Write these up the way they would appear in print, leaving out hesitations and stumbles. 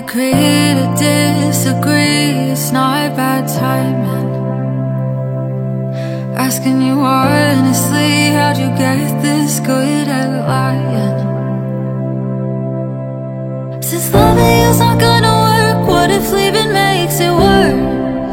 agree to disagree, it's not bad timing. Asking you honestly, how'd you get this good at lying? Since loving you's not gonna work, what if leaving makes it worse?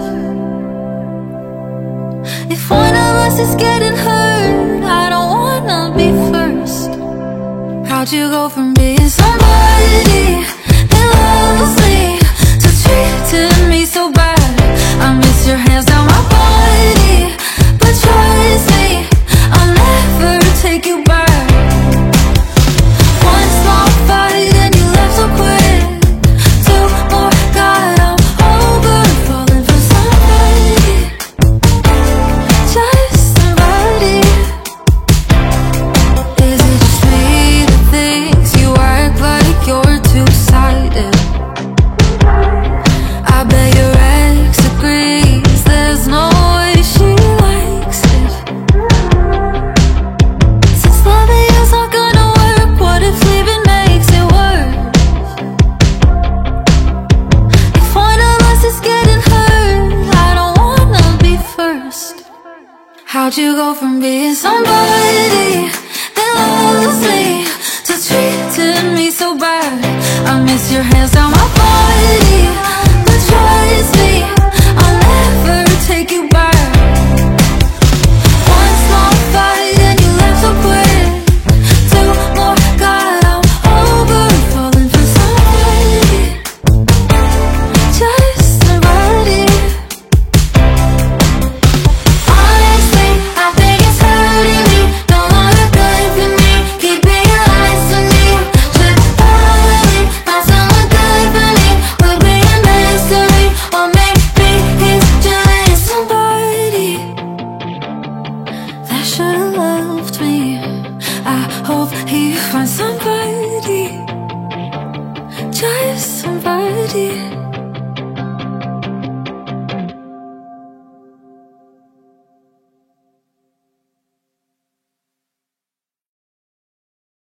If one of us is getting hurt, I don't wanna be first. How'd you go from being somebody that loves me to treating me so bad? I miss your hands down my body, but trust me, I'll never take you back. One small fight and you left so quick. Two more, God, I'm over falling for somebody, just somebody. Is it just me that thinks you act like you're two-sided? I bet your ex agrees, there's no way she likes it. Since loving you's not gonna work, what if leaving makes it worse? If one of us is getting hurt, I don't wanna be first. How'd you go from being somebody that loves me to treating me so bad? I miss your hands down my body, but trust me, I'll never take you back. One small fight and you left so quick. Two more, God, I'm over falling for somebody, just somebody. Honestly, I think it's hurting me, no longer good for me. Keeping your eyes on me, should probably find someone good for me. We're being mystery, or maybe he's just somebody that should've loved me. I hope he finds somebody, just somebody.